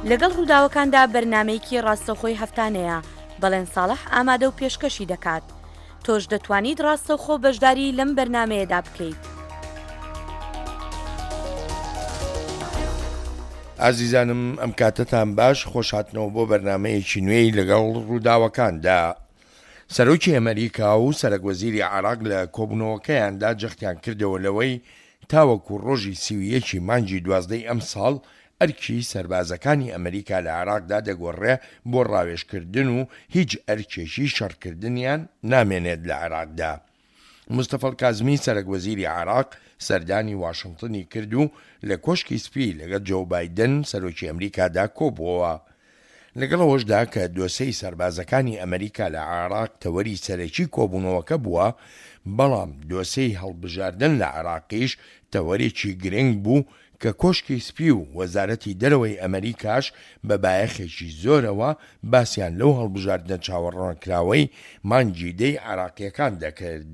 لەگەڵ ڕووداوەکاندا بەرنامەیەکی ڕاستەوخۆی هەفتانەیە بەڵێن ساڵح ئامادە و پێشکەشی دەکات. تۆش دەتوانیت ڕاستەوخۆ بەشداری لەم بەرنامەیەدا بکەیت. ئازیزانم ئەم کاتتان باش، خۆشهاتنەوە بۆ بەرنامەیەکی نوێی لەگەڵ ڕووداوەکاندا. سەرۆکی ئەمریکا و سەرۆکوەزیری عێراق لە کۆبوونەوەکەیاندا جەختیان کردەوە لەوەی تاوەکو ڕۆژی 31 مانگی 12 ئەم ساڵ ئەرکی سەربازەکانی ئەمریکا لە عێراقدا دەگۆڕێ بۆ ڕاوێژکردن و هیچ ئەرکێکی شەڕکردنیان نامێنێت لە عێراقدا. مستەفا کازمی سەرۆکوەزیری عێراق سەردانی واشنگتنی کرد و لە کۆشکی سپی لەگەڵ جۆ بایدن سەرۆکی ئەمریکادا کۆبووەوە. لەگەڵەوەشدا کە دۆسەی سەربازەکانی ئەمریکا لە عێراق تەوەری سەرەکی کۆبوونەوەکە بووە، بەڵام دۆسەی هەڵبژاردن لە عێراقیش تەوەرێکی گرنگ بوو کە کۆشکی سپی و وەزارەتی دەرەوەی ئەمریکاش بە بایەخێکی زۆرەوە باسییان لەو هەڵبژاردنە چاوەڕوانکراوەی مانگی دەی عێراقیەکان دەکرد.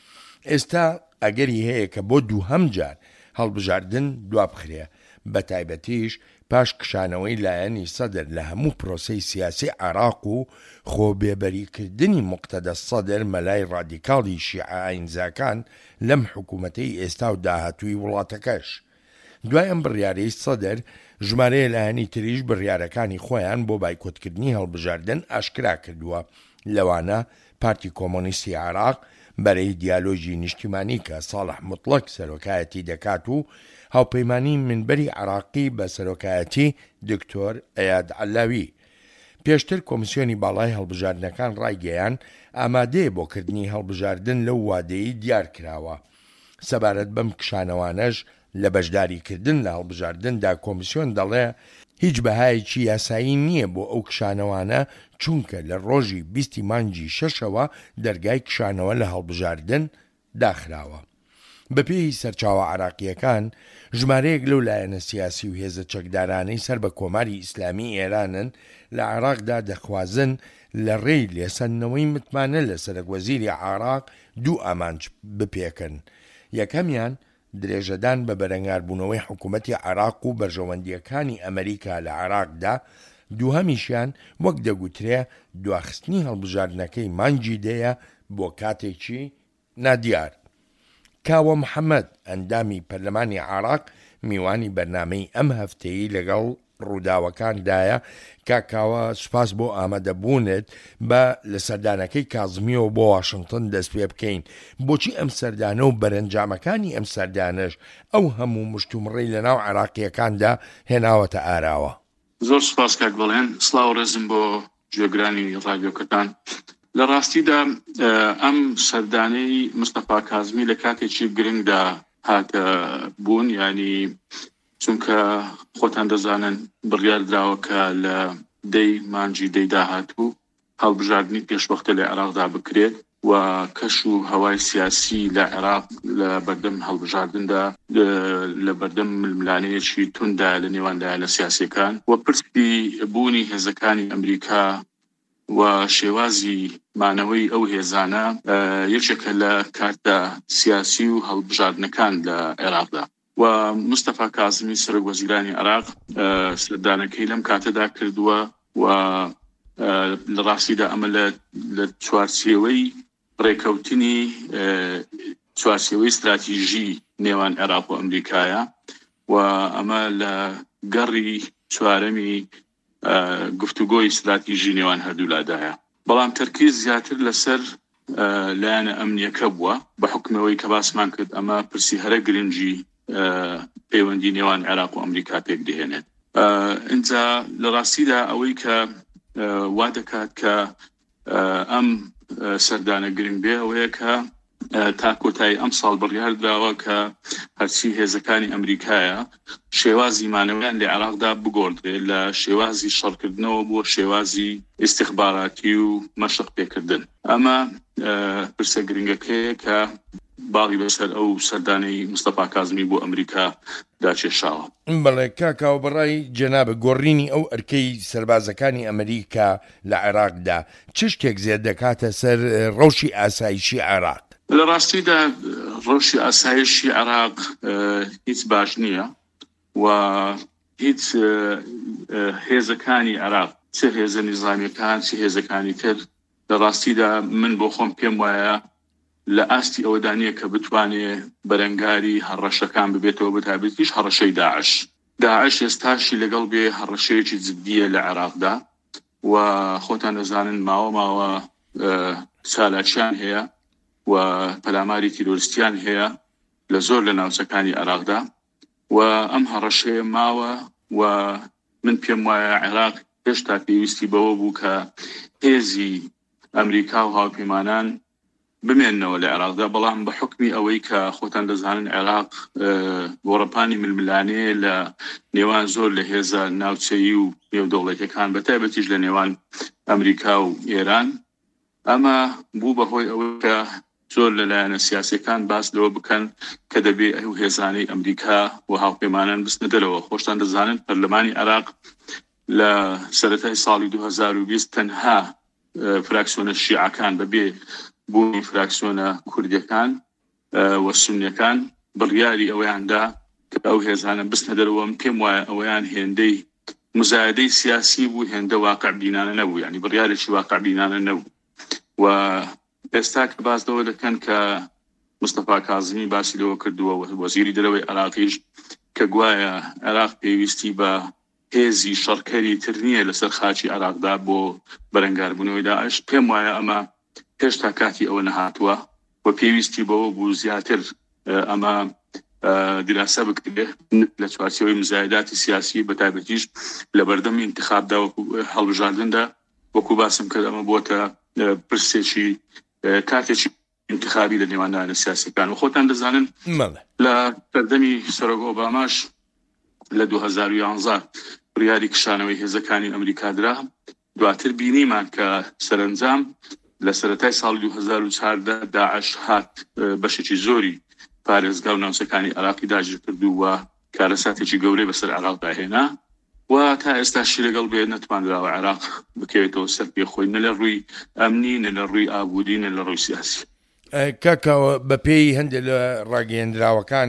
ئێستا ئەگەری هەیە کە بۆ دووهەم جار هەڵبژاردن دوابخرێ، بە تایبەتیش پاش کشانەوەی لایەنی سەدر لە هەموو پرۆسەی سیاسی عێراق و خۆبێبەریکردنی موقتەدە سەدر مەلای ڕادیکاڵی شیعە ئاینزاکان لەم حکوومەتەی ئێستا و داهاتووی وڵاتەکەش. دوای ئەم بڕیارەی سەدر، ژمارەیە لایەنی تریش بڕیارەکانی خۆیان بۆ بایکۆتکردنی هەڵبژاردن ئاشکرا کردووە. لەوانە پارتی کۆمۆنیستی عێراق بەرەی دیالۆژی نیشتیمانی کە ساڵح موتڵەق سەرۆکایەتی دەکات و هاوپەیمانی منبەری عێراقی بە سەرۆکایەتی دکتۆر ئەیاد عەلاوی. پێشتر کۆمیسیۆنی باڵای هەڵبژاردنەکان ڕایگەیان ئامادەیە بۆ کردنی هەڵبژاردن لەو وادەیی دیار کراوە. سەبارەت بەم کشانەوانەش لە بەشداریکردن لە هەڵبژاردندا کۆمیسیۆن دەڵێ هیچ بەهایەکی یاسایی نییە بۆ ئەو کشانەوانە، چونکە لە ڕۆژی 20 مانگی 6ەوە دەرگای کشانەوە لە هەڵبژاردن داخراوە. بەپێی سەرچاوە عێراقیەکان، ژمارەیەک لەو لایەنە سیاسی و هێزە چەکدارانەی سەر بە کۆماری ئیسلامی ئێرانن لە عێراقدا دەخوازن لە ڕێی لێسەندنەوەی متمانە لە سەرۆکوەزیری عێراق دوو ئامانج بپێکن. یەکەمیان درێژەدان بە بەرەنگاربوونەوەی حکوومەتی عێراق و بەرژەوەندیەکانی ئەمریکا لە عێراقدا، دووهەمیشیان وەک دەگوترێ دواخستنی هەڵبژاردنەکەی مانگی دەیە بۆ کاتێکی نادیار. کاوە محەممەد ئەندامی پەرلەمانی عێراق میوانی بەرنامەی ئەم هەفتەیی لەگەڵ ڕووداوەکاندایە. کاکاوە سوپاس بۆ ئامادەبوونت بە لە سەردانەکەی کازمیەوە بۆ واشنگتن دەست پێ بکەین. بۆچی ئەم سەردانە و بەرەنجامەکانی ئەم سەردانش ئەو هەموو مشتومڕی لە ناو عێراقیەکاندا هێناوەتە ئاراوە؟ زۆر سوپاس کاک بەڵێن، سڵاو و ڕێزم بۆ گوێگرانی ڕادیۆکەتان. لە ڕاستیدا ئەم سەردانەی مستەفا کازمی لە کاتێکی گرنگدا هاتە بوون، ینی چونکە خۆتان دەزانن بڕیار دراوە کە لە دەی مانگی دەی داهاتوو هەڵبژاردننی پێشوەختە لە عێراقدا بکرێت و کەش و هەوای سیاسی لە عێراق لە بەردەم هەڵبژاردندا لە بەردەم ململانەیەکی توندا لە نێواندا لە سیاسیەکان و پرسی بوونی هێزەکانی ئەمریکا و شێوازی مانەوەی ئەو هێزانە یەکێکە لە کارتە سیاسی و هەڵبژاردنەکان لە عێراقدا. و مستەفا کازمی سەرۆکوەزیرانی عێراق سەردانەکەی لەم کاتەدا کردووە و لە ڕاستیدا ئەمە لە چوارچێوەی ڕێکەوتنی چوارچێوەی استراتیژی نێوان عێراق و ئەمریکایە و ئەمە لە گەڕی چوارەمی گفتوگۆی استراتیژی نێوان هەردوو لادایە. بەڵام تەرکیز زیاتر لەسەر لایەنە ئەمنیەکە بووە بە حکمەوەی کە باسمان کرد ئەمە پرسی هەرە گرنگی پەیوەندی نێوان عێراق و ئەمریکا پێک دێنێت. ئینجا لە ڕاستیدا ئەوەی کە وا دەکات کە ئەم سەردانە گرنگ بێ ئەوەیە کە تا کۆتایی ئەم ساڵ بڕیار دراوە کە هەرچی هێزەکانی ئەمریکایە شێوازی مانەوەیان لە عێراقدا بگۆڕدرێت لە شێوازی شەڕکردنەوە بۆ شێوازی ئیستیخباراتی و مەشق پێکردن. ئەمە پرسە گرنگەکەیە کە باڵی بەسەر ئەو سەردانەی مستەفا کازمی بۆ ئەمریکا داچێشاوە. بەڵێ کاکاو بەڕای جەنابە گۆڕینی ئەو ئەرکەی سەربازەکانی ئەمریکا لە عێراقدا چ شتێک زێر دەکاتە سەر ڕەوشی ئاسایشی عێراق؟ لە ڕاستیدا ڕەوشی ئاسایشی عێراق هیچ باش نییە و هیچ هێزەکانی عێراق چ هێزە نیزامیەکان چ هێزەکانی تر لە ڕاستیدا من بۆ خۆم پێم وایە لە ئاستی ئەوەدانە کە بتوانێ بەرەنگاری هەڕەشەکان ببێتەوە بەتابەتیش هەڕەشەی داعش ئێستاشی لەگەڵ بێ هەڕەشەیەکی جددیە لە عێراقدا و خۆتان دەزانن ماوە سالاچیان هەیە و پەلاماری تیرۆریستیان هەیە لە زۆر لە ناوچەکانی عێراقدا و ئەم هەڕەشەیە ماوە و من پێم وایە عێراق هێشتا پێویستی بەوە بوو کە هێزی ئەمریکا و هاوپەیمانان بمێننەوە لە عێراقدا بەڵام بە حکمی ئەوەی کە خۆتان دەزانن عێراق گۆڕەپانی ململانەیە لە نێوان زۆر لە هێزە ناوچەیی و نێودەوڵەتیەکان بەتایبەتیش لە نێوان ئەمریکا و ئێران ئەمە بوو بەهۆی ئەوەی کە زۆر لەلایەنە سیاسیەکان باس لەوە بکەن کە دەبێ ئەو هێزانەی ئەمریکا و هاوپەیمانان بستنە دەرەوە. خۆشتان دەزانن پەرلەمانی عێراق لە سەرەتای ساڵی 2020 تەنها فراکسیۆنە شیعەکان بەبێ بوونی فراکسیۆنە کوردیەکان و سونیەکان بڕیاری ئەوەیاندا کە ئەو هێزانە بستنە دەرەوە. پێم وایە ئەوەیان هێندەی مزایدەی سیاسی بوو هێندە واقع بینانە نەبوو، یعنی بڕیارێکی واقع بینانە نەبوو. و ئێستا کە باس لەوە دەکەن کە مستەفا کاظمی باسی لەوە کردووە وەزیری دەرەوەی عێراقیش کە گوایە عێراق پێویستی بە هێزی شەڕکەری تر نییە لەسەر خاچی عێراقدا بۆ بەرەنگاربوونەوەی داعش. پێم وایە ئەمە هێشتا کاتی ئەوە نەهاتووە و پێویستی بەوە بوو زیاتر ئەمە دراسە بکرێ لە چوارچێوەی مزایداتی سیاسی بەتایبەتیش لە بەردەمی انتخابدا و هەڵبژاردندا وەکو باسم کرد ئەمە بۆتە پرسێکی کاتێکی انتخابی لە نێوان سیاسیەکان و خۆتان دەزانن لە بەردەمی سەرۆک ئۆباماش لە 2011 بڕیاری کشانەوەی هێزەکانی ئەمریکا درا. دواتر بینیمان کە سەرنجام لە سەرەتای ساڵی 2014 داعش هات بەشێکی زۆری پارێزگا و ناوچەکانی عێراقی داگیر کردو و کارەساتێکی گەورەی بەسەر عێراقدا هێنا و تا ئێستاشی لەگەڵ بێ نەتوانراوە عێراق بکەوێتەوە سەر پێخۆی نە لە ڕووی ئەمنی نە لە ڕووی ئابوودی نە لە ڕووی سیاسی. کاکەوە بە پێی هەندێک لە ڕاگەیەندراوەکان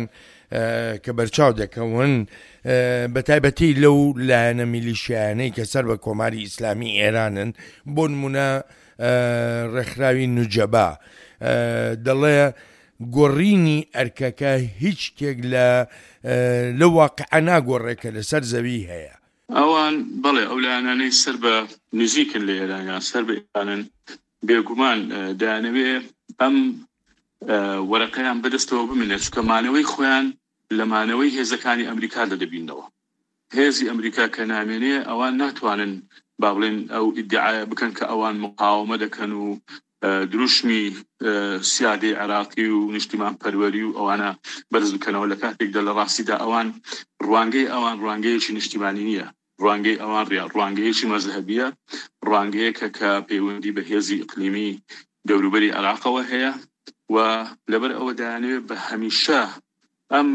کە بەرچاو دەکەون بەتایبەتی لەو لایەنە میلیشیانەی کە سەر بە کۆماری ئیسلامی ئێرانن بۆ نمونە ڕێکخراوی نوجەبا دەڵێ گۆڕینی ئەرکەکە هیچ شتێک لە واقعە ناگۆڕێکە لەسەر زەوی هەیە. ئەوان بەڵێ ئەو لایەنانەی سەر بە نزیکن لە ئێرانیان سەر بە ئێرانن بێگومان دەیانەوێ ئەم وەرەقەیان بەدەستەوە بمێنێت چونکە مانەوەی خۆیان لە مانەوەی هێزەکانی ئەمریکا دەبینەوە. هێزی ئەمریکا کە نامێنێ ئەوان ناتوانن با بڵێن ئەو ئیدعایە بکەن کە ئەوان مقاومە دەکەن و دروشمی سیادەی عێراقی و نیشتیمان پەروەری و ئەوانە بەرز بکەنەوە لە کاتێکدا لە ڕاستیدا ئەوان ڕوانگەیەکی نیشتیمانی نییە، ڕوانگەی ئەوان ڕوانگەیەکی مەزهەبیە، ڕوانگەیەکە کە پەیوەندی بە هێزی ئیقلیمی دەوروبەری عێراقەوە هەیە و لەبەر ئەوە دەیانەوێت بە هەمیشە ئەم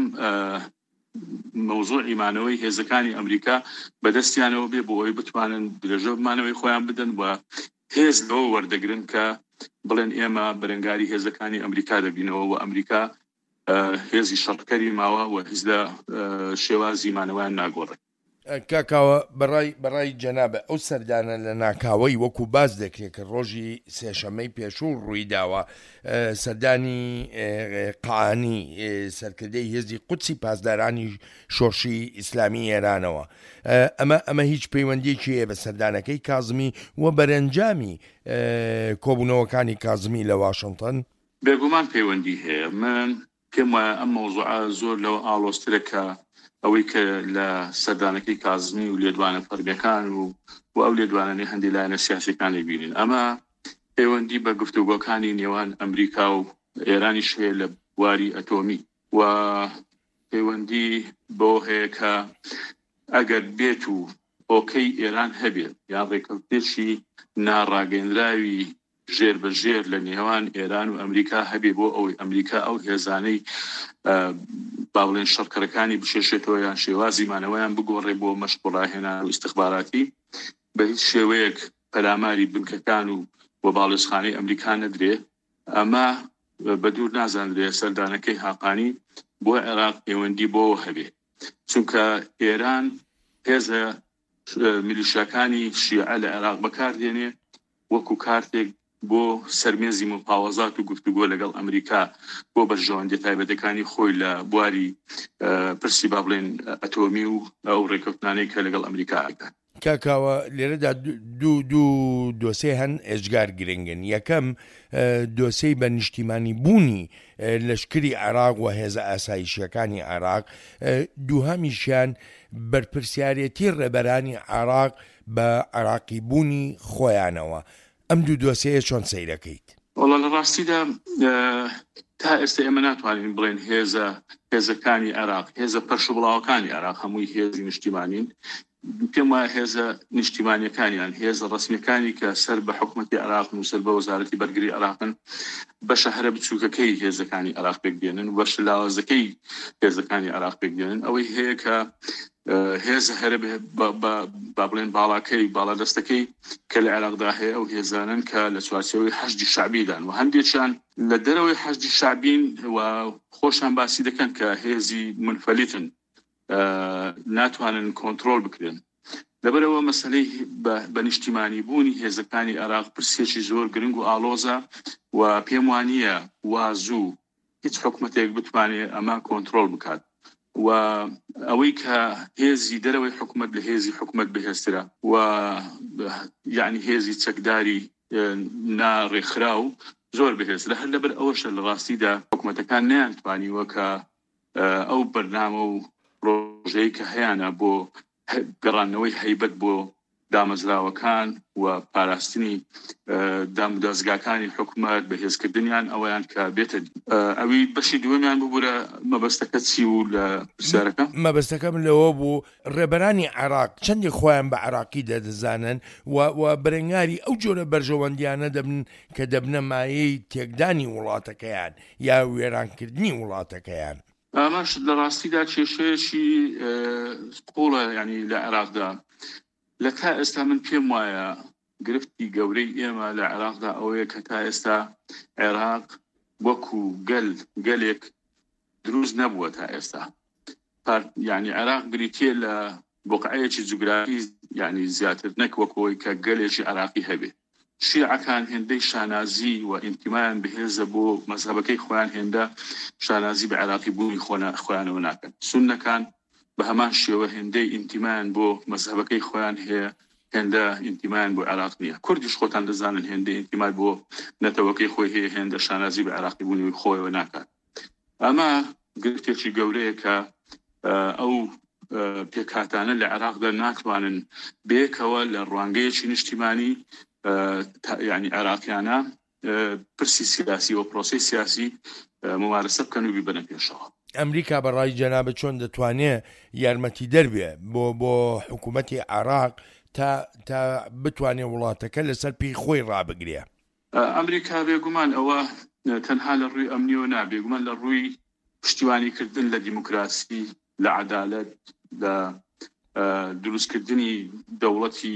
مەوزوعی مانەوەی هێزەکانی ئەمریکا بەدەستیانەوە بێ بۆ ئەوەی بتوانن درێژە مانەوەی خۆیان بدەن و هێز لەوە وەردەگرن کە بڵێن ئێمە بەرەنگاری هێزەکانی ئەمریکا دەبینەوە و ئەمریکا هێزی شەڕکەری ماوە و هیچ لە شێوازی مانەوەیان ناگۆڕێت. کاکاوە بەڕای جەنابە ئەو سەردانە لە ناکاوەی وەکو باز دەکرێت کە ڕۆژی سێشەمەی پێشوو ڕووی داوە سەردانی قاانی سەرکردەی هێزی قودسی پاسدارانی شۆڕشی ئیسلامی ئێرانەوە ئەمە هیچ پەیوەندیەکی هەیە بە سەردانەکەی کاظمی و بەرەنجامی کۆبوونەوەکانی کاظمی لە واشنگتن؟ بێگومان پەیوەندی هەیە. من پێم وایە ئەم مەوزوعە زۆر لەوە ئاڵۆزترە کە ئەوەی کە لە سەردانەکەی کاظمی و لێدوانە فەرمیەکان و ئەو لێدوانەی هەندی لایەنە سیاسیەکان لێبینین. ئەمە پەیوەندی بە گفتوگۆکانی نێوان ئەمریکا و ئێرانی شوێ لە بواری ئەتۆمی و پەیوەندی بۆ هەیە کە ئەگەر بێت و ئۆکەی ئێران هەبێت یان ڕێکەوتێکی ناڕاگەیەنراوی ژێر بە ژێر لە نێوان ئێران و ئەمریکا هەبێ بۆ ئەوەی ئەمریکا ئەو هێزانەی با بڵێن شەڕکەرەکانی بشێشێتەوە یان شێوازی مانەوەیان بگۆڕێ بۆ مەشق ڕاهێنان و ئیستخباراتی بە هیچ شێوەیەک پەلاماری بنکەکان و باڵێزخانەی ئەمریکا نەدرێ. ئەمە بە دوور نازانرێ سەردانەکەی هاقانی بۆ عێراق پەیوەندی بۆ هەبێ چونکە ئێران هێزە میلیشیاکانی شیعە لە عێراق بەکاردێنێ وەکو کارتێک بۆ سەرمێزی مپاوەزات و گفتوگۆ لەگەڵ ئەمریکا بۆ بەرژەوەندی تایبەتەکانی خۆی لە بواری پرسی با بڵێن ئەتۆمی و ئەو ڕێکەوتانەی کە لەگەڵ ئەمریکاکە. کاکاوە لێرەدا دوو دۆسێ هەن ئێجگار گرنگن. یەکەم دۆسەی بە نیشتیمانی بوونی لەشکری عێراق و هێزە ئاسایشیەکانی عێراق، دووهەمیشیان بەرپرسیارەتی ڕێبەرانی عێراق بە عێراقی بوونی خۆیانەوە. ئەم دوو دۆسەیە چۆن سەیرەکەیت؟ وەڵا لە ڕاستیدا تا ئێستا ئێمە ناتوانین بڵێن هێزەکانی عێراق، هێزە پەرش و بڵاوەکانی عێراق هەمووی هێزی نیشتیمانین. پێم وایە هێزە نیشتیمانیەکانیان، هێزە ڕسمیەکانی کە سەر بە حکومەتی عێراقن و سەر بە وەزارەتی بەرگری عێراقن بەشە هەرە بچووکەکەی هێزەکانی عێراق پێکدێنن و بەشە لاوازەکەی هێزەکانی عێراق پێکدێنن. ئەوەی هەیە کە هێزە هەرە با بڵێن باڵا دەستەکەی کە لە عێراقدا هەیە ئەو هێزانن کە لە چوارچێوەی حەشدی شعبیدان و هەندێکیان لە دەرەوەی حەشدی شعبین و خۆشان باسی دەکەن کە هێزی منفەلیتن، ناتوانن کۆنترۆل بکرێن. لەبەرەوە مەسەلەی بە نیشتیمانی بوونی هێزەکانی عێراق پرسێکی زۆر گرنگ و ئالۆزە و پێم وانییە وازوو هیچ حکومەتێک بتوانێت ئەمە کۆنترۆل بکات و ئەوەی کە هێزی دەرەوەی حکومەت لە هێزی حکومەت بەهێزترە و یعنی هێزی چەکداری ناڕێکخرا و زۆر بەهێزترە. هەر لەبەر ئەوەشە لە ڕاستیدا حکومەتەکان نەیانتوانیوە کە ئەو بەرنامە و ڕۆژەیە کە هەیەە بۆ گەڕانەوەی هەیبەت بۆ دامەزراوەکان و پاراستنی دامدەستگاکانی حکومەت بەهێزکردنیان ئەویان کە بێتە ئەوی بەشی دووەمیان ببوورە مەبەستەکە چی و لە پرسیارەکە؟ مەبەستەکەم لەوە بوو ڕێبەرانی عێراق چەندی خۆیان بە عێراقی دەدەزانن و بەرەنگاری ئەو جۆرە بەرژەوەندیانە دەبن کە دەبنە مایەی تێکدانی وڵاتەکەیان یا وێرانکردنی وڵاتەکەیان. ئەمەش لە ڕاستیدا کێشەیەکی قوڵە ینی لە عێراقدا. لە تا ئێستا من پێم وایە گرفتی گەورەی ئێمە لە عێراقدا ئەوەیە کە تا ئێستا عێراق وەکو گەلێک دروست نەبووە تا ئێستا. یعنی عێراق بریتێ لە بۆقعەیەکی جوگرافی یعنی زیاتر نەک وەکەوەی کە گەلێکی عێراقی هەبێ. شیعەکان هێندەی شانازی و ئینتیمایان بەهێزە بۆ مەزهەبەکەی خۆیان هێندە شانازی بە عێراقی بوونی خۆیانەوە ناکەن. سوننەکان بە هەمان شێوە هێندەی ئینتیمایان بۆ مەزهەبەکەی خۆیان هەیە، هێندە ئینتیمایان بۆ عێراق نییە. کوردیش خۆتان دەزانن هێندەی ئینتیمای بۆ نەتەوەکەی خۆی هەیە، هێندە شانازی بە عێراقی بوونی خۆیەوە ناکات. ئەمە گرفتێکی گەورەیە کە ئەو پێکهاتانە لە عێراقدا ناتوانن بێکەوە لە ڕوانگەیەکی نیشتیمانی یعنی عێراقیانە پرسی سیاسی و پرۆسی سیاسی ممارسە بکەن و بیبەنە پێشەوە. ئەمریکا بەڕای جەنابەت چۆن دەتوانێت یارمەتی دەربێ بۆ حکوومەتی عێراق تا بتوانێت وڵاتەکە لەسەر پێی خۆی ڕابگرێ؟ ئەمریکا بێگومان ئەوە تەنها لە ڕووی ئەمنیەوە نابێگومان لە ڕووی پشتیوانیکردن لە دیموکراسی، لە عەدالەت، لە دروستکردنی دەوڵەتی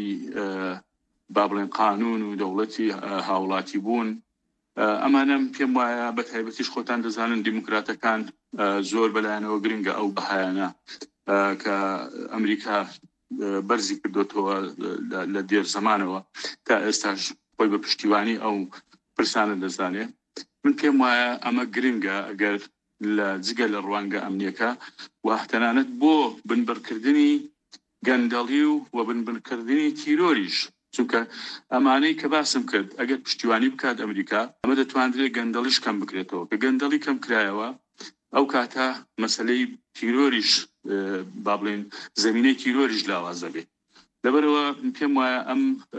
با بڵێن قانون و دەوڵەتی هاوڵاتی بوون. ئەمانە پێم وایە بە تایبەتیش خۆتان دەزانن دیموکراتەکان زۆر بەلایەنەوە گرنگە ئەو بەهایانە کە ئەمریکا بەرزی کردوتەوە لە دێر زەمانەوە تا ئێستاش خۆی بە پشتیوانی ئەو پرسانە دەزانێت. من پێم وایە ئەمە گرنگە ئەگەر لە جگە لە ڕوانگە ئەمنیەکە و تەنانەت بۆ بنبەرکردنی گەندەڵی و بنبەرکردنی تیرۆریش، چونکە ئەمانەی کە باسم کرد ئەگەر پشتیوانی بکات ئەمریکا ئەمە دەتوانرێت گەندەڵیش کەم بکرێتەوە، کە گەندەڵی کەم کرایەوە ئەو کاتە مەسەلەی تیرۆریش با بڵێن زەمینەی تیرۆریش لاوازە بێت. لەبەرەوە پێم وایە ئەم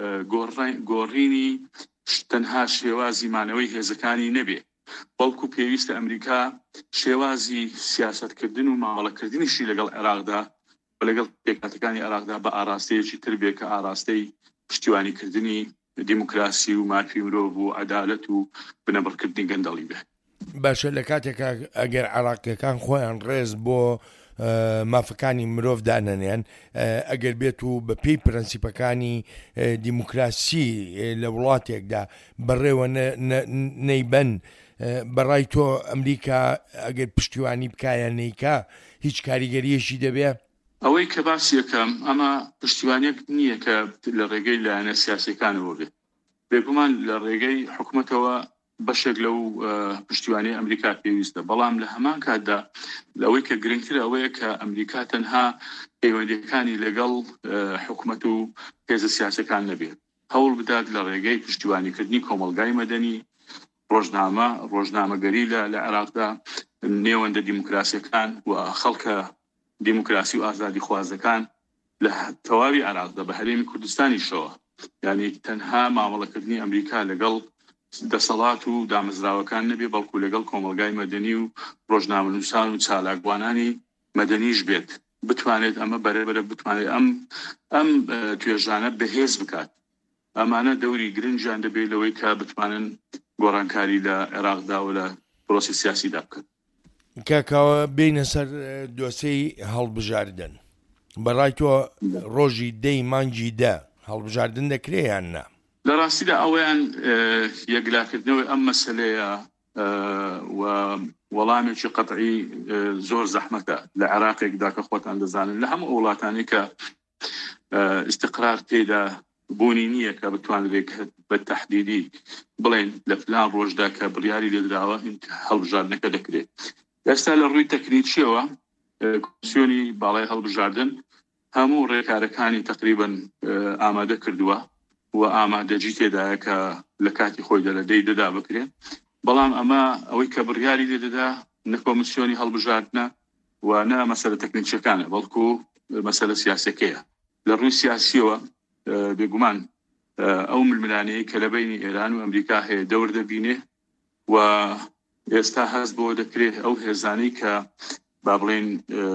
گۆڕینی تەنها شێوازی مانەوەی هێزەکانی نەبێ، بەڵکو پێویستە ئەمریکا شێوازی سیاسەتکردن و مامەڵەکردنیشی لەگەڵ عێراقدا و لەگەڵ پێکهاتەکانی عێراقدا بە ئاراستەیەکی تر بێ کە ئاراستەی پشتیوانیکردنی دیموکراسی و مافی مرۆڤ و عەدالەت و بنەبڕکردنی گەندەڵی بێ. باشە لە کاتێکا ئەگەر عێراقیەکان خۆیان ڕێز بۆ مافەکانی مرۆڤ دانەنێن، ئەگەر بێت و بە پێی پرەنسیپەکانی دیموکراسی لە وڵاتێکدا بەڕێوە نەیبەن، بەڕای تۆ ئەمریکا ئەگەر پشتیوانی بکایە نەیکا هیچ کاریگەریەشی دەبێ؟ ئەوەی کە باسی یەکەم ئەمە پشتیوانیەک نییە کە لە ڕێگەی لایەنە سیاسیەکانەوە بێت بێگومان لە ڕێگەی حکوومەتەوە بەشێک لەو پشتیوانی ئەمریکا پێویستە بەڵام لە هەمان کاتدا لەوەی کە گرنگتر ئەوەیە کە ئەمریکا تەنها پەیوەندیەکانی لەگەڵ حکوومەت و هێزە سیاسەکان نەبێت هەوڵ بدات لە ڕێگەی پشتیوانیکردنی کۆمەلگای مەدەنی ڕۆژنامەگەری لە عێراقدا نێوەندە دیموکراسیەکان و خەڵکە دیموکراسی و ئازادی خوازەکان لە تەواوی عێراقدا بە هەرێمی کوردستانیشەوە یعنی تەنها مامەڵەکردنی ئەمریکا لەگەڵ دەسەڵات و دامەزراوەکان نەبێ بەڵکو لەگەڵ کۆمەلگای مەدەنی و ڕۆژنامەنووسان و چالاکبوانانی مەدەنیش بێت بتوانێت ئەمە بەرەبەرە بتوانێت ئەم توێژانە بەهێز بکات ئەمانە دەوری گرنجیان دەبێت لەوەی کە بتوانن گۆڕانکاری لە عێراقدا و لە پرۆسی سیاسیدا بکەن کاکاوە بینە سەر دۆسەی هەڵبژاردن بەڕای تۆ ڕۆژی دەی مانگی هەڵبژاردن دەکرێت یان نا لە ڕاستیدا ئەویان یەکلاکردنەوەی ئەم مەسەلەیە و وەڵامێکی قەتعی زۆر زەحمەتە لە عێراقێکدا کە خۆتان دەزانن لە هەموو وڵاتانی کە استقرار تێدا بوونی نییە کە بتوانرێت بە تەحدیدی بڵێن لە فلان ڕۆژدا کە بڕیاری لێدراوە هەڵبژاردنەکە دەکرێت ئێستا لە ڕووی تەکنیکیەوە کۆمسیۆنی باڵای هەڵبژاردن هەموو ڕێکارەکانی تقریبا ئامادە کردووە و ئامادەجی تێدایە کە لە کاتی خۆیدا لە دەی دەدا بکرێت بەڵام ئەمە ئەوەی کە بڕیاری لێدەدا نە کۆمسیۆنی هەڵبژاردنە و نە مەسەلە تەکنیکیەکانە بەڵکو مەسەلە سیاسەکەیە لە ڕووی سیاسیەوە بێگومان ئەو ململانەیە کە لە بینی ئێران و ئەمریکا هەیە دەور دەبینێ و ئێستا هەست بۆ دەکرێت ئەو هێزانەی کە با بڵێن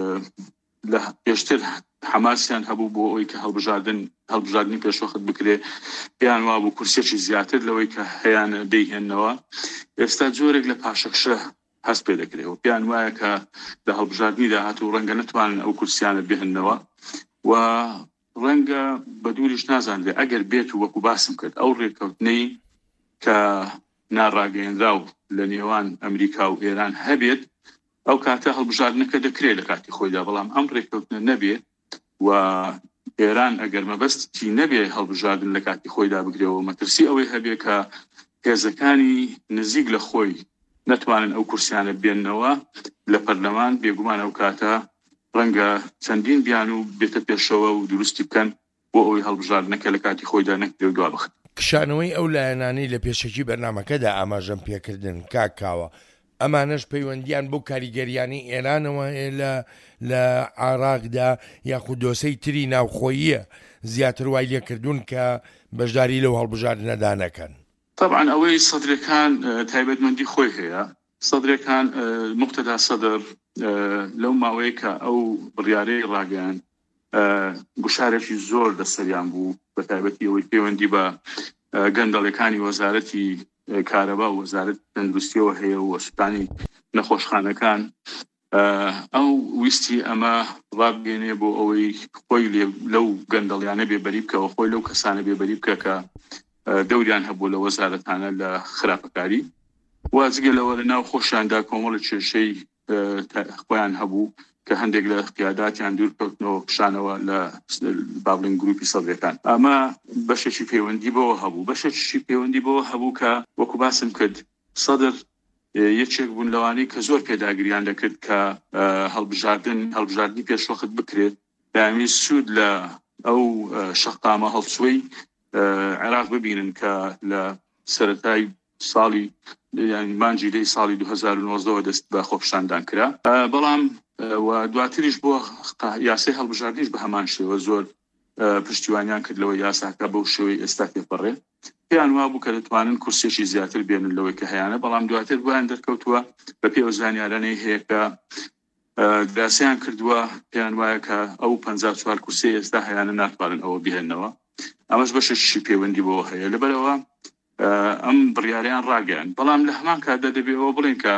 لە پێشتر حماسیان هەبوو بۆ ئەوەی کە هەڵبژاردننی پێشوەخت بکرێ پێیان وا بوو کورسێکی زیاتر لەوەی کە هەیەیانە دەیهێننەوە ئێستا جۆرێک لە پاشەکشە هەست پێ دەکرێت و پێیان وایە کە لە هەڵبژاردننیدا هاتوو ڕەنگە نتوانن ئەو کورسیانە بهێننەوە و ڕەنگە بە دووریش نازانرێت ئەگەر بێت و وەکو باسم کرد ئەو ڕێکەوتنەی کە ناڕاگەیەنرا و لە نێوان ئەمریکا و ئێران هەبێت ئەو کاتە هەڵبژاردنەکە دەکرێت لە کاتی خۆیدا بەڵام ئەم ڕێکەوتنە نەبێت و ئێران ئەگەر مەبەستی نەبێ هەڵبژاردن لە کاتی خۆیدا بگرێەوە مەترسی ئەوەی هەبێت کە هێزەکانی نزیک لە خۆی نەتوانن ئەو کورسیانە بێننەوە لە پەرلەمان بێگومان ئەو کاتە ڕەنگە چەندین بیان و بێتە پێشەوە و دروستی بکەن بۆ ئەوەی هەڵبژاردنەکە لە کاتی خۆیدا نەکرێت دوا بخت کشانەوەی ئەو لایەنانی لە پێشەکی بەرنامەکەدا ئاماژەم پێکردن کاکاوە ئەمانەش پەیوەندیان بۆ کاریگەریانی ئێرانەوە لە عێراقدا یاخود دۆسەی تری ناوخۆییە زیاتر وای لێکردوون کە بەشداری لەو هەڵبژاردنەدا نەکەن طبعا ئەوەی سەدرەکان تایبەتمەندی خۆی هەیە سەدرەکان مقتەدا سەدر لەو ماوەیە کە ئەو بڕیارەی ڕاگەیان گوشارێکی زۆر لەسەریان بوو بە تایبەتی ئەوەی پەیوەندی بە گەندەڵەکانی وەزارەتی کارەبا و وەزارەت تەندروستیەوە هەیە و وەسوتانی نەخۆشخانەکان ئەو ویستی ئەمە ڕابگەێنێ بۆ ئەوەی خۆی لەو گەندەڵیانە بێبەری بکەوە خۆی لەو کەسانە بێبەری بکە کە دەوریان هەبوو لە وەزارەتانە لە خراپەکاری وازگە لەوە لە ناو خۆشیاندا کۆمەڵە کێشەی خۆیان هەبوو کە هەندێک لە قیاداتیان دوورکەوتنەوە پیشانەوە لە بابلین گروپی سەدرەکان ئەمە بەشێکی پەیوەندی بەوە هەبوو بەشێکی پەیوەندی بەوە هەبوو کە وەکو باسم کرد سەدر یەکێک بوون لەوانەی کە زۆر پێداگریان دەکرد کە هەڵبژاردننی پێشوەخت بکرێت دامی سوود لە ئەو شەقامە هەڵسوەی عێراق ببینن کە لە سەرەتای ساڵی یعنی مانجی دەی ساڵی 2019 دەست بە خۆپشاندان کرا بەڵام و دواتریش بۆ یاسای هەڵبژاردنیش بە هەمان شێوە زۆر پشتیوانیان کرد لەوە یاساکە بەو شێوەی ئێستا تێپەڕێ پێیان وا بوو کە دەتوانن کورسێکی زیاتر بێنن لەوەی کە هەیەە بەڵام دواتر بۆیان دەرکەوتووە بە پێ زانیارانەی هەیە کە دراسیان کردووە پێیان وایە کە ئەو 54 کورسی ئێستا هەیەە ناتوانن ئەوە بهێننەوە ئەمەش بەشێکی پەیوەندی بۆ هەیە لەبەرەوە ئەم بڕیاریان ڕاگەیان بەڵام لە هەمان کاتدا دەبێتەوە بڵێن کە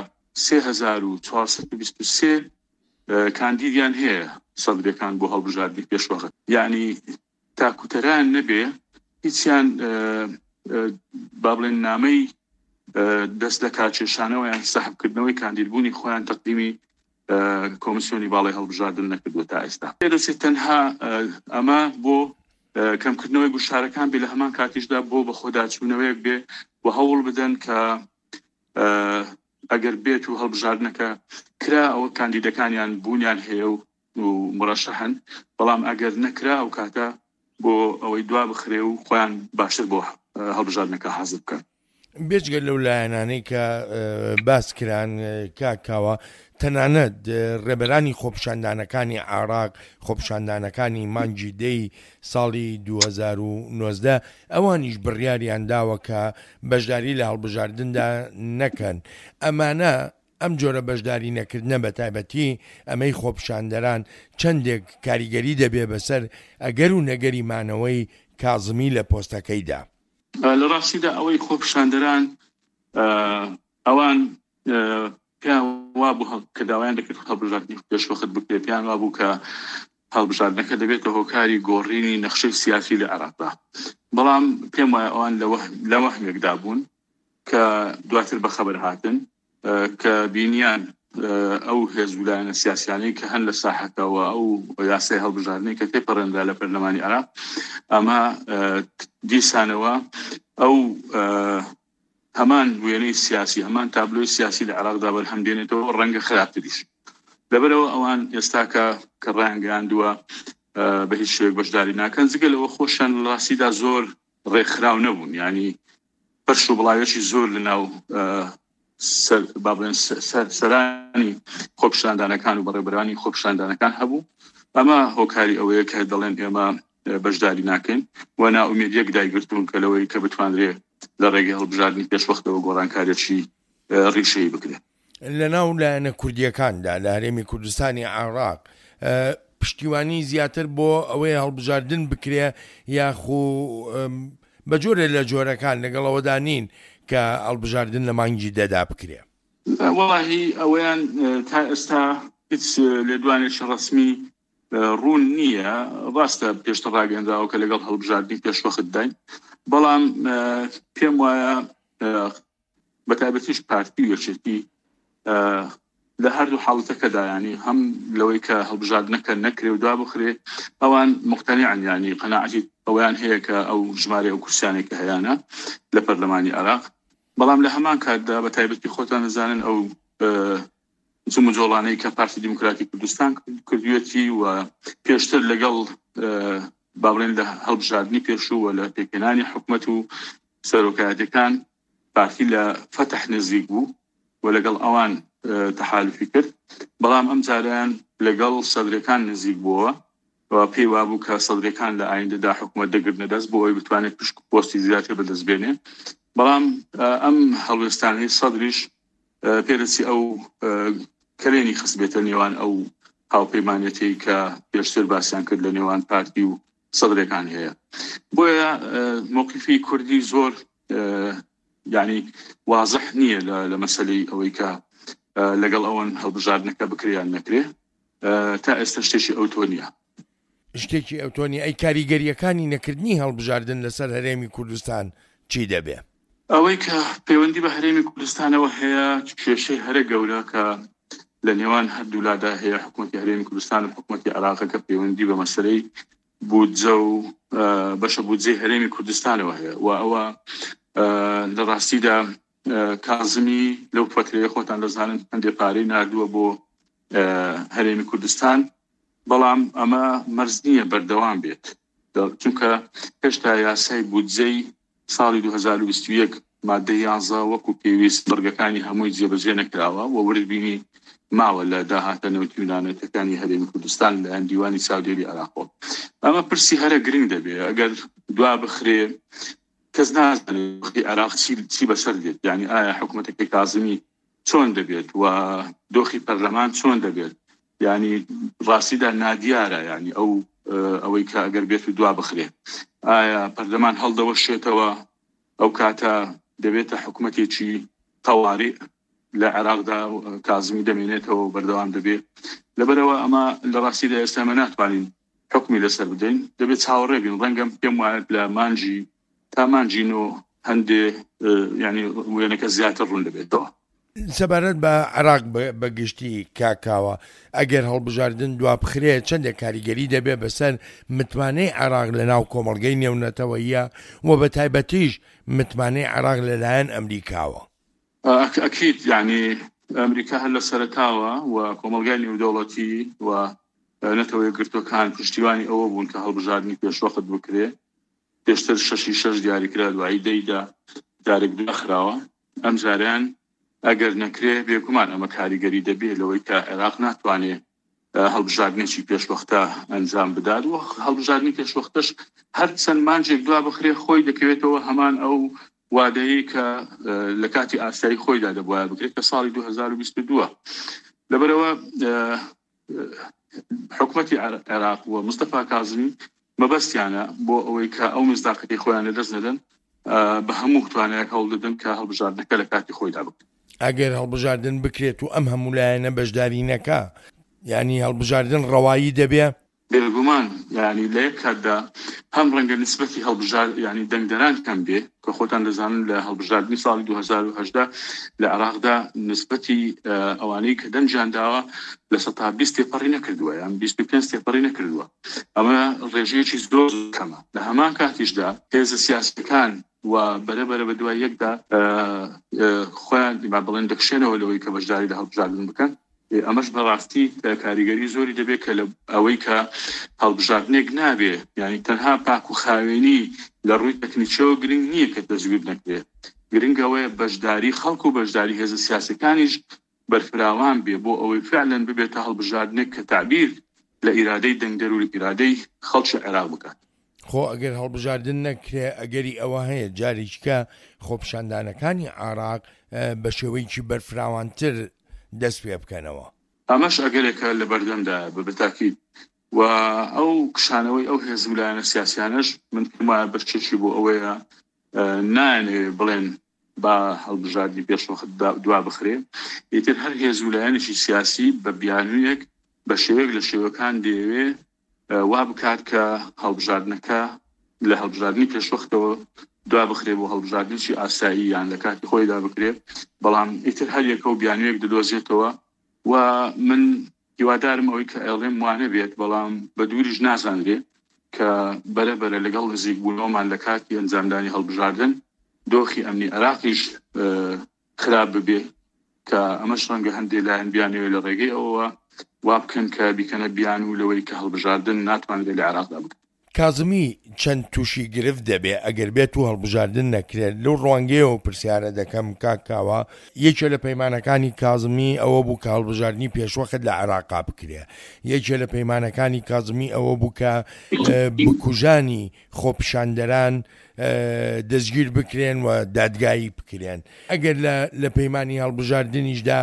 3423 کاندیدیان هەیە سەدرەکان بۆ هەڵبژاردننی پێشوەخت یعنی تاکوتەران نەبێ هیچیان با بڵێن نامەی دەست لە کارچێشانەوە یان سەحبکردنەوەی کاندیدبوونی خۆیان تەقدیمی کۆمسیۆنی باڵی هەڵبژاردن نەکردووە تا ئێستا پێدەچێت تەنها ئەمە بۆ کەمکردنەوەی گوشارەکان بێ لە هەمان کاتیشدا بۆ بە خۆداچوونەوەیەک بێ و هەوڵ بدەن کە ئەگەر بێت و هەڵبژاردنەکە کرا ئەوە کاندیدەکانیان بوونیان هەیە و مڕەشەحن بەڵام ئەگەر نەکرا ئەو کاتە بۆ ئەوەی دوا بخرێ و خۆیان باشتر بۆ هەڵبژاردنەکە حاضر بکەن بێجگەل لەو لایەنانەی کە باس کران کاکاوە تەنانەت ڕێبەرانی خۆپیشاندانەکانی عێراق خۆپیشاندانەکانی مانگی دەی ساڵی 2019 ئەوانیش بڕیاریان داوە کە بەشداری لە هەڵبژاردندا نەکەن ئەمانە ئەم جۆرە بەشداری نەکردنە بە تایبەتی ئەمەی خۆپیشاندەران چەندێک کاریگەری دەبێ بەسەر ئەگەر و نەگەری مانەوەی کازمی لە پۆستەکەیدا لە ڕاستیدا ئەوەی خۆپیشاندەران ئەوان وا بوو کە داوایان دەکرد هەڵبژاردنی پێشوەخت بکرێت پیان وا بوو کە هەڵبژاردنەکە دەبێتە هۆکاری گۆڕینی نەخشەی سیاسی لە عێراقدا بەڵام پێم وایە ئەوان لە وەهمێکدا بوون کە دواتر بەخەبەر هاتن کە بینیان ئەو هێزولایەنە سیاسیانەی کە هەن لە ساحەکەەوە ئەو یاسای هەڵبژاردنەی کە تێپەڕێنرا لە پەرلەمانی عێراق ئەمە دیسانەوە ئەو هەمان وێنەی سیاسی هەمان تابلۆی سیاسی لە عێراقدا بەرهەمدێنێتەوە ڕەنگە خراپتریش لەبەرەوە ئەوان ئێستاکە کە ڕایانگەیاندووە بە هیچ شوێک بەشداری ناکەن جگە لەوە خۆشیان لە ڕاستیدا زۆر ڕێکخراو نەبوون ینی پەرش و بڵاوێکی زۆر لەناو سەرانی خۆپیشاندانەکان و بەڕێبەرانی خۆپیشاندانەکان هەبوو ئەمە هۆکاری ئەوەیە کە دەڵێن ئێمە بەشداری ناکەین و ناومێدیەک دایگرتوون کە لەوەی کە بتوانرێ لە ڕێگەی هەڵبژاردننی پێشوەختەوە گۆڕانکاریەکی ڕیشەی بکرێت لەناو لایەنە کوردیەکاندا لە هەرێمی کوردستانی عێراق پشتیوانی زیاتر بۆ ئەوەی هەڵبژاردن بکرێ یاخو بە جۆرە لە جۆرەکان لەگەڵەوەدا نین کە هەڵبژاردن لە مانگی دەدا بکرێ وەڵاهی ئەوەیان تا ئێستا هیچ لێدوانێکی ڕسمی ڕوون نییە ڕاستە پێشتر ڕاگەندراوە کە لەگەڵ هەڵبژاردننی پێشوەخت داین بەڵام پێم وایە بە تایبەتیش پارتی وێچێتی لە هەردوو حاڵەتەکەدا ینی هەم لەوەی کە هەڵبژاردنەکە نەکرێ و دوا بخرێ ئەوان مقتەنیعن ینی قەناعەتی ئەویان هەیە کە ئەو ژمارە ئەو کورسیانێکە هەیەە لە پەرلەمانی عێراق بەڵام لە هەمان کاتدا بە تایبەتی خۆتان نزانن ئەو جۆڵانەی کە پارتی دیموکراتی کوردستان کردوێتی و پێشتر لەگەڵ باڵێن لە هەڵبژاردننی پێشووە لە پێکێنانی حکومەت و سەرۆکایەتەکان پارتی لە فتح نزیک بوو و لەگەڵ ئەوان تەحالفی کرد بەڵام ئەم جاریان لەگەڵ سەدرەکان نزیک بووە و پێی وابوو کە سەدرەکان لە ئایندەدا حکومەت دەگرنە دەست بۆ ئەوەی بتوانێت پشت پۆستی زیاتر بەدەستبێنێ بەڵام ئەم هەڵوێستانەی سەدریش پێرسی ئەو کەرێنی خستبێتە نێوان ئەو هاوپەیمانەتی کە پێشتر باسییان کرد لە نێوان پارتی و سەدرەکان هەیە بۆیە موقفی کوردی زۆر یعنی واضح نییە لە مەسەلەی ئەوەی کە لەگەڵ ئەوان هەڵبژاردنەکە بکریان نەکرێ تا ئێستا شتێکی ئەوتۆ نییە شتێکی ئەوتۆنی ئەی کاریگەریەکانی نەکردنی هەڵبژاردن لەسەر هەرێمی کوردستان چی دەبێ ئەوەی کە پەیوەندی بە هەرێمی کوردستانەوە هەیە کێشەی هەرە گەورە کە لە نێوان هەردوولادا هەیە حکوومەتی هەرێمی کوردستان و حکوومەتی عێراق کە پەیوەندی بە مەسەلەی بودجە و بەشە بودجەی هەرێمی کوردستانەوە هەیە و ئەوە لە ڕاستیدا کازمی لەو فترەیە خۆتان دەزانن هەندێک پارەی نردووە بۆ هەرێمی کوردستان بەڵام ئەمە مەرج نییە بەردەوام بێت چونکە هێشتا یاسای بودجەی ساڵی 2021 مادەی 11 وەکو پێویست بەرگەکانی هەمووی جێبەجێ نەکراوە و وەربینی ماوە لە داهاتە نەوتیونانەتەکانی هەرێمی کوردستان لە هەندیوانی ساودێری عێراقەوە ئەمە پرسی هەرە گرنگ دەبێت ئەگەر دوا بخرێ کەس نازانێت عێراق چی بەسەر دێت یعنی ئایا حکوومەتەکەی کازمی چۆن دەبێت و دۆخی پەرلەمان چۆن دەبێت یعنی ڕاستیدا نادیارە یعنی ئەوەی کە ئەگەر بێت و دوا بخرێ ئایا پەرلەمان هەڵدەوەشێتەوە ئەو کاتە دەبێتە حکوومەتێکی تەواڕی لە عێراقدا کازمی دەمێنێتەوە بەردەوام دەبێت لەبەرەوە ئەمە لە ڕاستیدا ئێستامە ناتوانین حکمی لەسەر بدەین دەبێت چاوەڕێ بین ڕەنگەم پێم وایە لە مانجی تا مانجین و هەندێ ینی وێنەکە زیاتر ڕوون دەبێتەوە سەبارەت بە عێراق بەگشتی کاکاوە ئەگەر هەڵبژاردن دوا بخرێ چەندێک کاریگەری دەبێ بەسەر متمانەی عێراق لە ناو کۆمەڵگەی نێونەتەوەیە و بە تایبەتیش متمانەی عێراق لەلایەن ئەمریکاوە. ئەکید یعنی ئەمریکا هەر لە سەرەتاوە و کۆمەڵگای نێودەوڵەتی و نەتەوەی گرتوەکان پشتیوانی ئەوە بوون کە هەڵبژاردننی پێشوەخت بکرێ پێشتر 6 دیاریکرا دوایی دەیدا دارێک داخراوە ئەم جاریان ئەگەر نەکرێ بێگومان ئەمە کاریگەری دەبێت لەوەی کە عێراق ناتوانێت هەڵبژاردنێکی پێشوەختە ئەنجام بدات و هەڵبژاردننی پێشوەختەش هەر چەند مانجێک دوا بخرێ خۆی دەکەوێتەوە هەمان ئەو وادەیە کە لە کاتی ئاسایی خۆیدا دەبواە بکرێت کە ساڵی 2022 لەبەرەوە حکومەتی عێراق و مستەفا کاظمی مەبەستیانە بۆ ئەوەی کە ئەو مزداقەتی خۆیان لەدەست نەدەن بە هەموو توانایەک هەوڵ دەدەن کە هەڵبژاردنەکە لە کاتی خۆیدا بکرێت. ئەگەر هەڵبژاردن بکرێت و ئەم هەموو لایەنە بەشداری نەکا یعنی هەڵبژاردن ڕەوایی دەبێ بێگومان یعنی لە یەک کاتدا هەم ڕەنگە نسبەتی هەڵبژار ینی دەنگدەران کەم بێ کە خۆتان دەزانن لە هەڵبژاردننی ساڵی 2010 لە عێراقدا نسبەتی ئەوانەی کە دەنجانداوە لە 120 تێپەڕی نەکردووە یان 25 تێپەڕی نەکردووە ئەمە ڕێژەیەکی زۆر کەمە لە هەمان کاتیشدا هێزە سیاسەکان و بەرەبەرە بە دوای یەکدا خۆیان بڵێن دەکشێنەوە لەوەی کە بەشداری لە هەڵبژاردن بکەن ئەمەش بەڕاستی کاریگەری زۆری دەبێت کە لە ئەوەی کە هەڵبژاردنێک نابێ یعنی تەنها پاک و خاوێنی لە ڕووی تەکنیکیەوە گرنگ نییە کە دەستگیر نەکرێت گرنگەوەیە بەشداری خەڵک و بەشداری هێزە سیاسەکانیش بەرفراوان بێ بۆ ئەوەی فعلەن ببێتە هەڵبژاردنێک کە تعبیر لە ئیرادەی دەنگدەر و ئیرادەی خەڵکی عێراق بکات. خۆ ئەگەر هەڵبژاردن نەکرێ ئەگەری ئەوە هەیە جاریچکە خۆپشاندانەکانی عێراق بە شێوەیەکی بەرفراوانتر دەست پێ بکەنەوە ئەمەش ئەگەرێکە لە بەردەمدا بەتاکید و ئەو کشانەوەی ئەو هێز ویلایەنە سیاسیانەش من وایە بەرچێکی بۆ ئەوەیە نانێ بڵێن با هەڵبژاردننی پێشوەخت دوا بخرێ ئیتر هەر هێز ویلایەنێکی سیاسی بە بیانوویەک بە شێوەیەک لە شێوەکان دەیەوێ وا بکات کە هەڵبژاردنەکە لە هەڵبژاردننی پێشوەختەوە دوا بخرێ بۆ هەڵبژاردننی ئاسایی یان لە کاتی خۆیدا بکرێ بەڵام ئیتر هەر یەکە و بیانوویەک دەدۆزێتەوە و من هیوادارم ئەوەی کە ئەڵێم وانە بێت بەڵام بە دووریش نازانرێ کە بەرەبەرە لەگەڵ نزیک بوونەوەمان لە کاتی ئەنجامدانی هەڵبژاردن دۆخی ئەمنی عێراقیش خراپ ببێ کە ئەمەش ڕەنگە هەندێک لایەن بیانوێ لە ڕێگەی ئەوە وا بکەن کە بیکەنە بیانوو لەوەی کە هەڵبژاردن ناتوانێت لە عێراقدا بکەن. کازمی چەند تووشی گرفت دەبێ ئەگەر بێت و هەڵبژاردن نەکرێت لەو ڕوانگەیەوە پرسیارە دەکەم کاکاوە یەکێ لە پەیمانەکانی کازمی ئەوە بوو کە هەڵبژاردننی پێشوەخت لە عێراقا بکرێ یەکێ لە پەیمانەکانی کازمی ئەوە بوو کە بکوژانی خۆپشاندەران دەستگیر بکرێن و دادگایی بکرێن ئەگەر لە پەیمانی هەڵبژاردننیشدا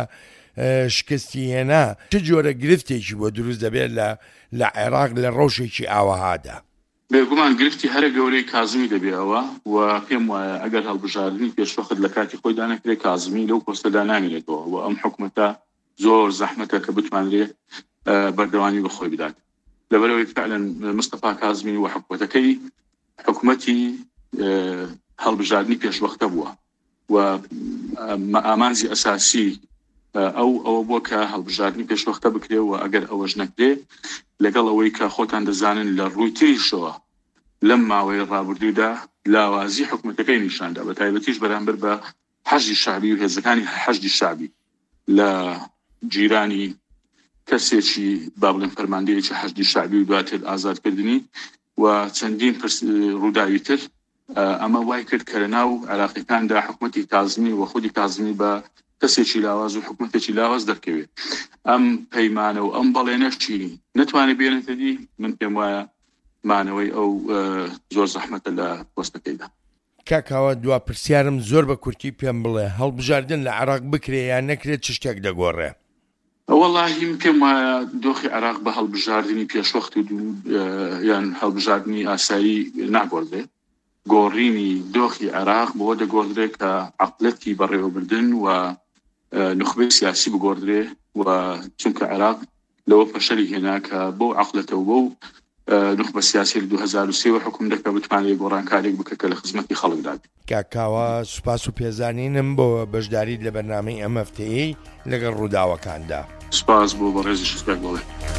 شکستی هێنا چه جۆرە گرفتێکی بۆ دروست دەبێت لە عێراق لە ڕۆژێکی ئاوەهادا بێگومان گرفتی هەرە گەورەی کازمی دەبێەوە و پێم وایە ئەگەر هەڵبژاردننی پێشوەخت لە کاتی خۆیدا نەکرێت کازمی لەو پۆستەدا نامێنێتەوە و ئەم حکومەتە زۆر زەحمەتە کە بتوانرێت بەردەوانی بەخۆی بدات لەبەرەوەی فعلەن مستەفا کازمی و حکومەتەکەی حکومەتی هەڵبژاردننی پێشوەختە بووە و ئامانزی ئەساسی ئەوە بۆ کە هەڵبژاردننی پێشوەختە بکرێ و ئەگەر ئەوەش نەکرێ لەگەڵ ئەوەی کە خۆتان دەزانن لە ڕووی تریشەوە لەم ماوەی ڕابردوودا لاوازی حکومەتەکەی نیشاندا بە تایبەتیش بەرامبەر بە حەشدی شعبی و هێزەکانی حەشدی شعبی لە جیرانی کەسێکی با بڵێن فەرماندەیەکی حەشدی شعبی و دواتر ئازادکردنی و چەندین ڕووداوی تر ئەمە وای کرد کە لەناو عێراقیەکاندا حکومەتی کازمی و خودی کازمی بە کەسێکی لاواز و حکومەتێکی لاواز دەرکەوێت ئەم پەیمانە و ئەم بەڵێنەشی نەتوانێت بێنێتە دی من پێم وایە مانەوەی ئەو زۆر زەحمەتە لە پۆستەکەیدا. کاکاوە دوا پرسیارم زۆر بە کورتی پێم بڵێ هەڵبژاردن لە عێراق بکرێ یان نەکرێت چ شتێک دەگۆڕێ؟ وەڵاهی پێم وایە دۆخی عێراق بە هەڵبژاردننی پێشوەخت و یان هەڵبژاردننی ئاسایی ناگۆڕێت گۆڕینی دۆخی عێراق بۆ دەگۆڕێت کە عەقڵەتی بەڕێوەبردن و نخبەی سیاسی بگۆڕێ و چونکە عێراق لەوە پەشەری هێنا کە بۆ عەقڵەتەوە بۆ نخبە سیاسی 2023 و حکوم دەکە بتوانێت گۆڕانکاریێک بکە کە لە خزمەتی خەڵکدا بێت. کاکاوە سوپاس و پێزانینم بۆ بەشداریت لە بەرنامەی ئەم هەفتەیەی لەگەڵ ڕووداوەکاندا. سپاس بۆ بەڕێزی شتێک بڵێ.